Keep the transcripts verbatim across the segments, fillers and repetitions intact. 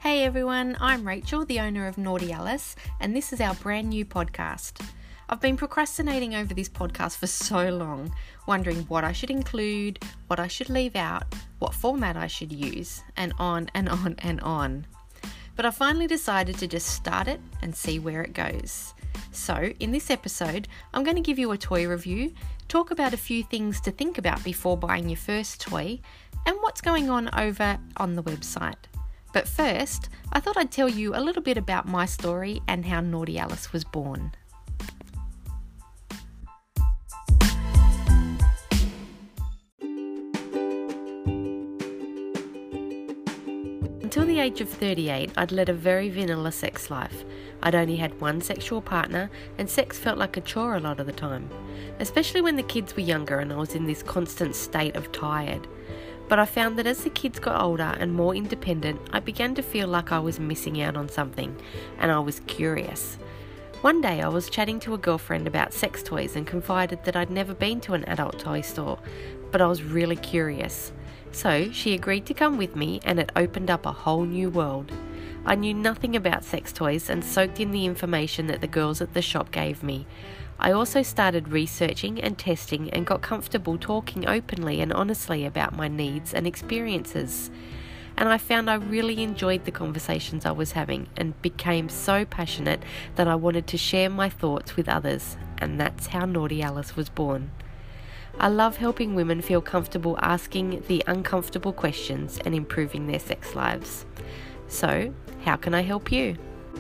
Hey everyone, I'm Rachel, the owner of Naughty Alice, and this is our brand new podcast. I've been procrastinating over this podcast for so long, wondering what I should include, what I should leave out, what format I should use, and on and on and on. But I finally decided to just start it and see where it goes. So, in this episode, I'm going to give you a toy review, talk about a few things to think about before buying your first toy, and what's going on over on the website. But first, I thought I'd tell you a little bit about my story and how Naughty Alice was born. Until the age of thirty-eight, I'd led a very vanilla sex life. I'd only had one sexual partner, and sex felt like a chore a lot of the time, especially when the kids were younger and I was in this constant state of tired. But I found that as the kids got older and more independent, I began to feel like I was missing out on something, and I was curious. One day I was chatting to a girlfriend about sex toys and confided that I'd never been to an adult toy store, but I was really curious. So she agreed to come with me, and it opened up a whole new world. I knew nothing about sex toys and soaked in the information that the girls at the shop gave me. I also started researching and testing and got comfortable talking openly and honestly about my needs and experiences. And I found I really enjoyed the conversations I was having and became so passionate that I wanted to share my thoughts with others, and that's how Naughty Alice was born. I love helping women feel comfortable asking the uncomfortable questions and improving their sex lives. So, how can I help you?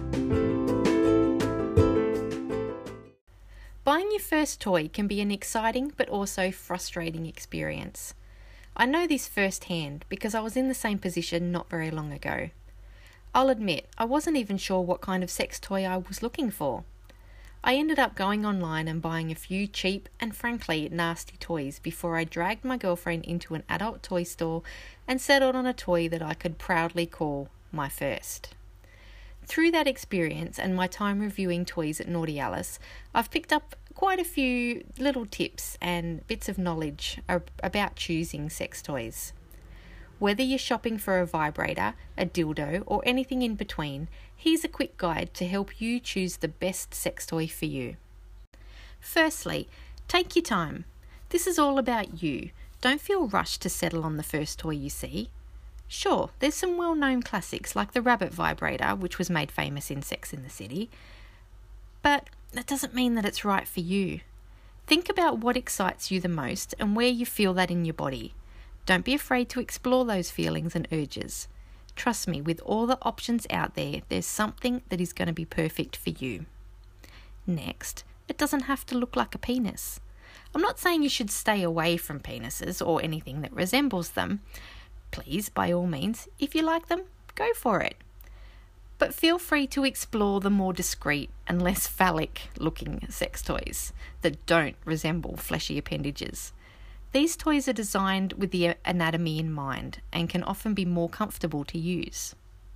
Buying your first toy can be an exciting but also frustrating experience. I know this firsthand because I was in the same position not very long ago. I'll admit, I wasn't even sure what kind of sex toy I was looking for. I ended up going online and buying a few cheap and frankly nasty toys before I dragged my girlfriend into an adult toy store and settled on a toy that I could proudly call my first. Through that experience and my time reviewing toys at Naughty Alice, I've picked up quite a few little tips and bits of knowledge about choosing sex toys. Whether you're shopping for a vibrator, a dildo, or anything in between, here's a quick guide to help you choose the best sex toy for you. Firstly, take your time. This is all about you. Don't feel rushed to settle on the first toy you see. Sure, there's some well-known classics like the rabbit vibrator, which was made famous in Sex and the City, but that doesn't mean that it's right for you. Think about what excites you the most and where you feel that in your body. Don't be afraid to explore those feelings and urges. Trust me, with all the options out there, there's something that is going to be perfect for you. Next, it doesn't have to look like a penis. I'm not saying you should stay away from penises or anything that resembles them. Please, by all means, if you like them, go for it. But feel free to explore the more discreet and less phallic looking sex toys that don't resemble fleshy appendages. These toys are designed with the anatomy in mind and can often be more comfortable to use.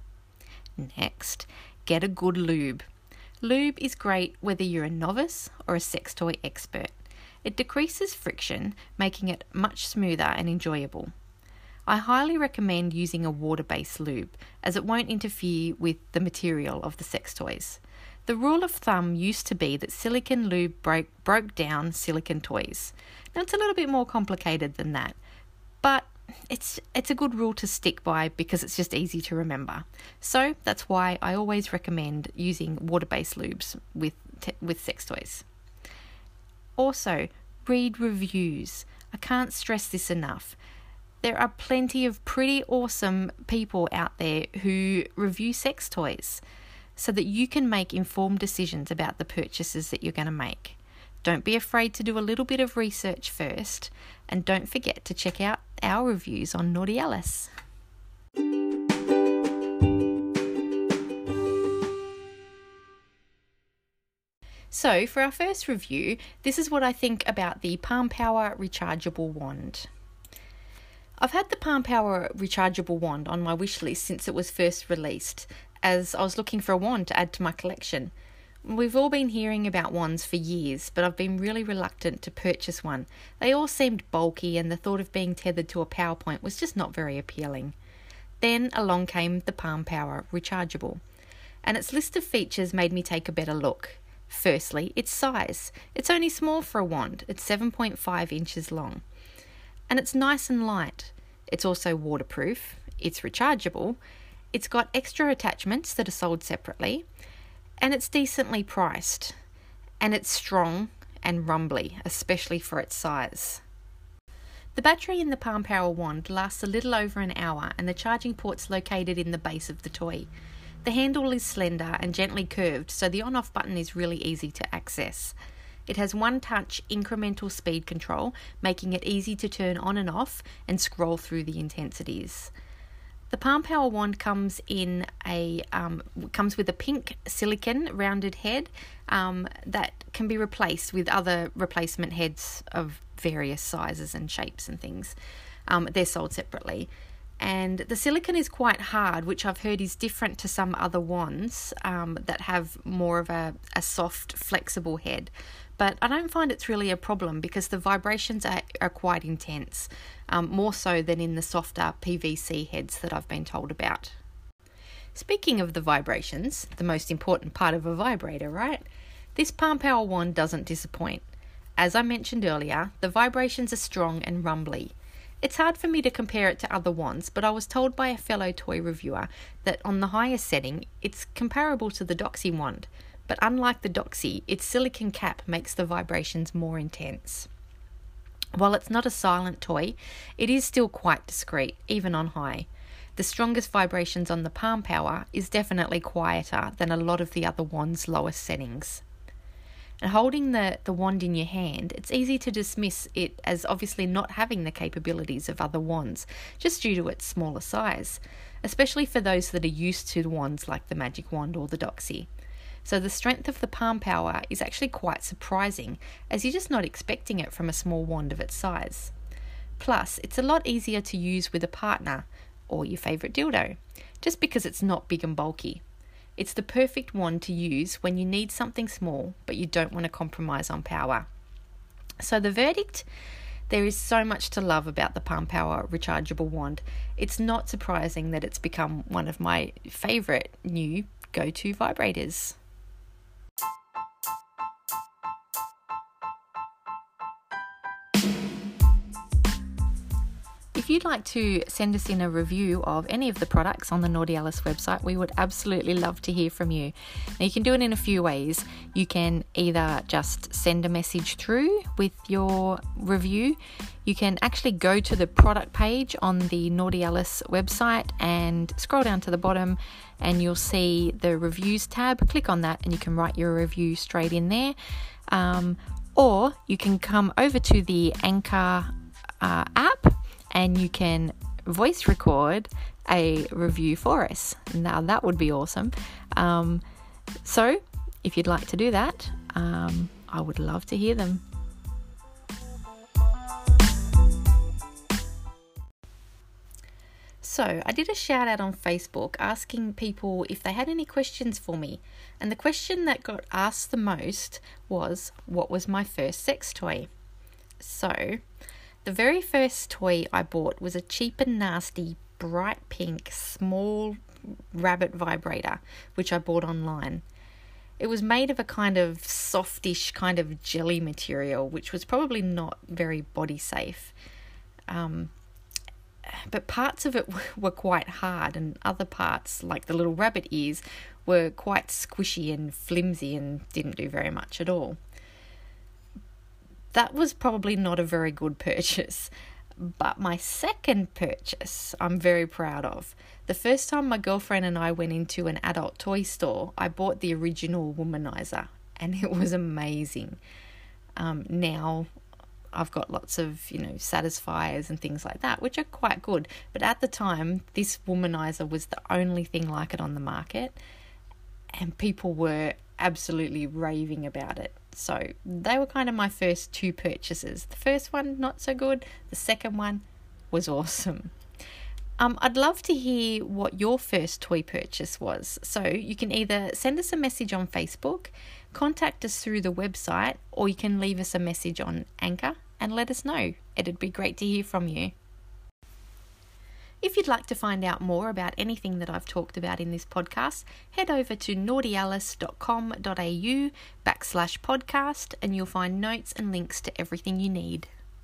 Next, get a good lube. Lube is great whether you're a novice or a sex toy expert. It decreases friction, making it much smoother and enjoyable. I highly recommend using a water-based lube as it won't interfere with the material of the sex toys. The rule of thumb used to be that silicone lube broke, broke down silicone toys. Now it's a little bit more complicated than that, but it's it's a good rule to stick by because it's just easy to remember. So that's why I always recommend using water-based lubes with te- with sex toys. Also, read reviews. I can't stress this enough. There are plenty of pretty awesome people out there who review sex toys so that you can make informed decisions about the purchases that you're going to make. Don't be afraid to do a little bit of research first, and don't forget to check out our reviews on Naughty Alice. So for our first review, this is what I think about the Palm Power rechargeable wand. I've had the Palm Power rechargeable wand on my wish list since it was first released, as I was looking for a wand to add to my collection. We've all been hearing about wands for years, but I've been really reluctant to purchase one. They all seemed bulky, and the thought of being tethered to a PowerPoint was just not very appealing. Then along came the Palm Power Rechargeable, and its list of features made me take a better look. Firstly, its size. It's only small for a wand. It's seven point five inches long. And it's nice and light. It's also waterproof. It's rechargeable. It's got extra attachments that are sold separately. And it's decently priced. And it's strong and rumbly, especially for its size. The battery in the Palm Power wand lasts a little over an hour, and the charging port's located in the base of the toy. The handle is slender and gently curved, so the on-off button is really easy to access. It has one-touch incremental speed control, making it easy to turn on and off and scroll through the intensities. The Palm Power wand comes in a um, comes with a pink silicone rounded head um, that can be replaced with other replacement heads of various sizes and shapes and things. Um, they're sold separately. And the silicone is quite hard, which I've heard is different to some other wands um, that have more of a, a soft, flexible head. But I don't find it's really a problem because the vibrations are, are quite intense, um, more so than in the softer P V C heads that I've been told about. Speaking of the vibrations, the most important part of a vibrator, right? This Palm Power wand doesn't disappoint. As I mentioned earlier, the vibrations are strong and rumbly. It's hard for me to compare it to other wands, but I was told by a fellow toy reviewer that on the highest setting, it's comparable to the Doxy wand. But unlike the Doxy, its silicone cap makes the vibrations more intense. While it's not a silent toy, it is still quite discreet, even on high. The strongest vibrations on the Palm Power is definitely quieter than a lot of the other wand's lowest settings. And holding the, the wand in your hand, it's easy to dismiss it as obviously not having the capabilities of other wands, just due to its smaller size, especially for those that are used to wands like the Magic Wand or the Doxy. So the strength of the Palm Power is actually quite surprising, as you're just not expecting it from a small wand of its size. Plus, it's a lot easier to use with a partner, or your favourite dildo, just because it's not big and bulky. It's the perfect wand to use when you need something small, but you don't want to compromise on power. So the verdict? There is so much to love about the Palm Power rechargeable wand. It's not surprising that it's become one of my favourite new go-to vibrators. If you'd like to send us in a review of any of the products on the Naughty Alice website, we would absolutely love to hear from you. Now, you can do it in a few ways. You can either just send a message through with your review. You can actually go to the product page on the Naughty Alice website and scroll down to the bottom and you'll see the reviews tab. Click on that and you can write your review straight in there. Um, or you can come over to the Anchor uh, app and you can voice record a review for us. Now that would be awesome. Um, so if you'd like to do that, um, I would love to hear them. So I did a shout out on Facebook asking people if they had any questions for me. And the question that got asked the most was, what was my first sex toy? So the very first toy I bought was a cheap and nasty, bright pink, small rabbit vibrator, which I bought online. It was made of a kind of softish kind of jelly material, which was probably not very body safe. Um, but parts of it were quite hard, and other parts, like the little rabbit ears, were quite squishy and flimsy and didn't do very much at all. That was probably not a very good purchase, but my second purchase I'm very proud of. The first time my girlfriend and I went into an adult toy store, I bought the original Womanizer, and it was amazing. Um, now I've got lots of, you know, Satisfiers and things like that, which are quite good, but at the time, this Womanizer was the only thing like it on the market, and people were absolutely raving about it. So they were kind of my first two purchases. The first one, not so good. The second one was awesome. Um, I'd love to hear what your first toy purchase was. So you can either send us a message on Facebook, contact us through the website, or you can leave us a message on Anchor and let us know. It'd be great to hear from you. If you'd like to find out more about anything that I've talked about in this podcast, head over to naughtyalice.com.au backslash podcast and you'll find notes and links to everything you need.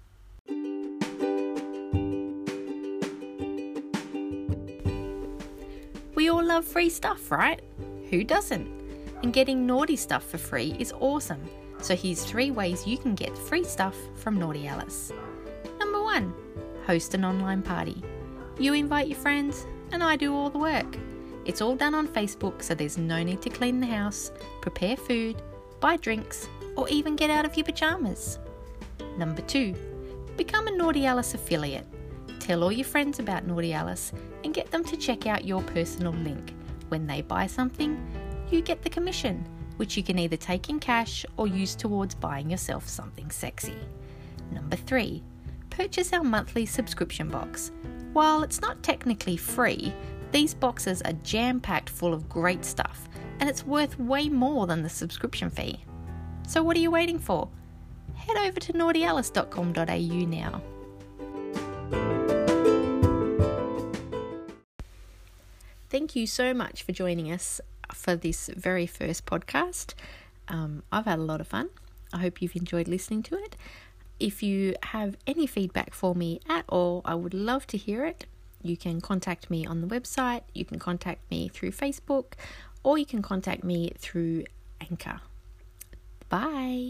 We all love free stuff, right? Who doesn't? And getting naughty stuff for free is awesome. So here's three ways you can get free stuff from Naughty Alice. Number one, host an online party. You invite your friends and I do all the work. It's all done on Facebook, so there's no need to clean the house, prepare food, buy drinks, or even get out of your pajamas. Number two, become a Naughty Alice affiliate. Tell all your friends about Naughty Alice and get them to check out your personal link. When they buy something, you get the commission, which you can either take in cash or use towards buying yourself something sexy. Number three, purchase our monthly subscription box. While it's not technically free, these boxes are jam-packed full of great stuff, and it's worth way more than the subscription fee. So what are you waiting for? Head over to naughty alice dot com dot a u now. Thank you so much for joining us for this very first podcast. Um, I've had a lot of fun. I hope you've enjoyed listening to it. If you have any feedback for me at all, I would love to hear it. You can contact me on the website, you can contact me through Facebook, or you can contact me through Anchor. Bye.